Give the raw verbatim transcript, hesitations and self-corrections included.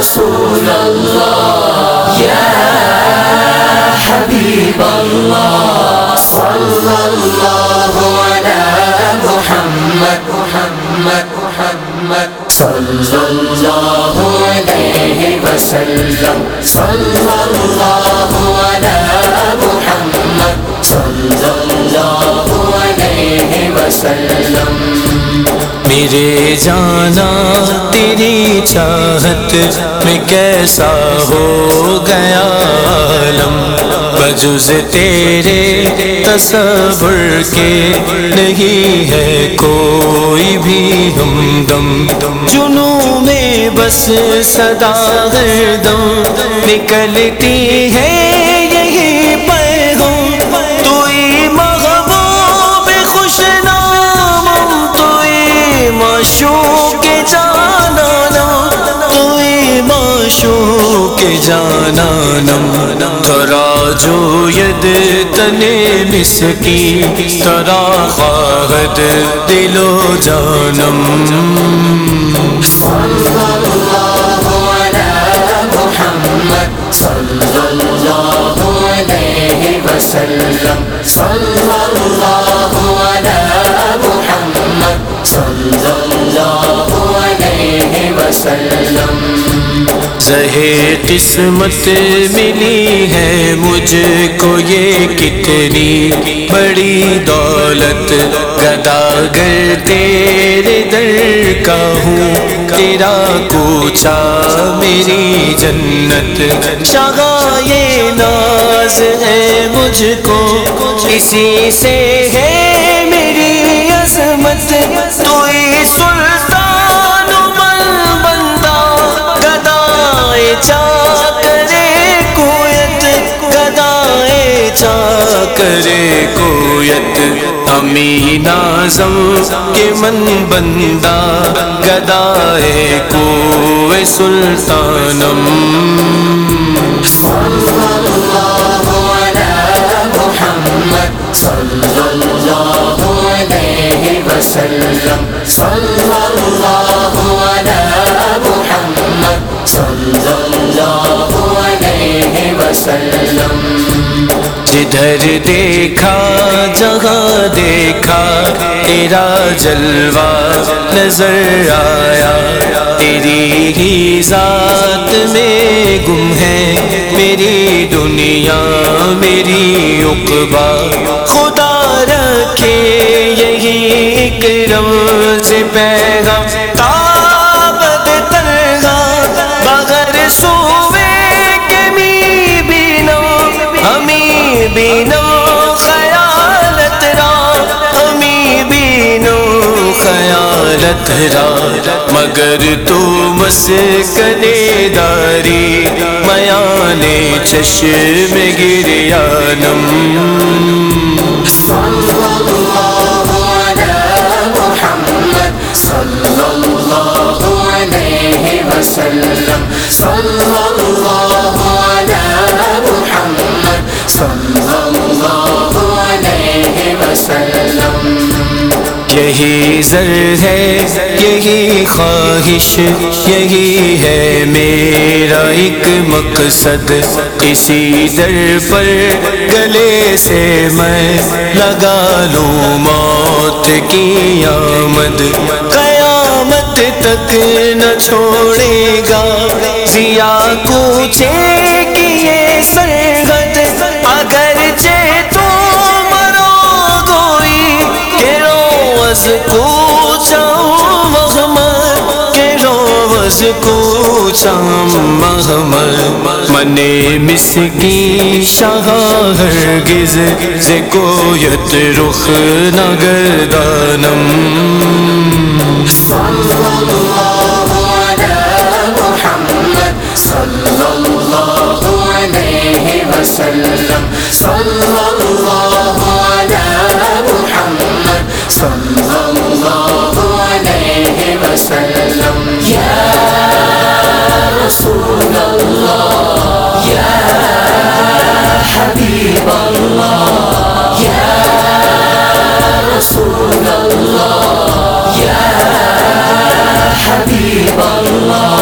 رسول اللہ یا حبیب اللہ صلی اللہ علی محمد محمد محمد صلی اللہ علیہ وسلم صلی اللہ علی محمد صلی اللہ علیہ وسلم میرے جانا تیری چاہت میں کیسا ہو گیا عالم بجز تیرے تصور کے نہیں ہے کوئی بھی ہمدم جنوں میں بس صدا ہردم نکلتی ہے یہی پیغام توئی محبوب خوش نام توئی معشوق جانانم توئی معشوق جانانم تراجو ید تنے مسکی ترا خواہد دل و جانم صلی اللہ علی محمد صلی اللہ علیہ وسلم صلی اللہ علی محمد صلی اللہ علیہ وسلم زہے قسمت ملی ہے مجھ کو یہ کتنی بڑی دولت گداگر تیرے در کا ہوں تیرا کوچا میری جنت شاہ یہ ناز ہے مجھ کو اسی سے ہے میری عظمت توئی سلطان بن بندہ گدائے چاکرے کویت گدائے چاکرے کویت امین اعظم کے من بندہ گدائے کوے سلطانم صلی اللہ علی محمد صلی اللہ علیہ وسلم صلی اللہ علی محمد صلی اللہ علیہ وسلم جدھر دیکھا جہاں دیکھا تیرا جلوہ نظر آیا تیری ہی ذات میں گم ہے میری دنیا میری عقبہ خدا رکھے یہی اکرم سے پیغام تابد ترغا بغیر سوے کے می بینو ہمیں بینو خیالت را ہمیں بینو خیالت را مگر تو مسکن داری میان چشم گریانم صلی اللہ علی محمد صلی اللہ علیہ وسلم صلی اللہ علی محمد صلی اللہ علیہ وسلم یہی زر ہے یہی خواہش یہی ہے میرا ایک مقصد اسی در پر گلے سے میں لگا لوں موت کی آمد قیامت تک نہ چھوڑے گا ضیا کوچے کی یہ سرحد اگرچہ تو مرو گوئی کہ روز کوچاؤں محمد کہ روز کوچاؤں محمد منے مسکی شاہ ہرگز ز کویت رخ نہ گردانم صلی اللہ علی محمد صلی اللہ علیہ وسلم صلی اللہ علی محمد صلی اللہ علیہ وسلم یا رسول اللہ یا حبیب اللہ یا رسول اللہ یا حبیب اللہ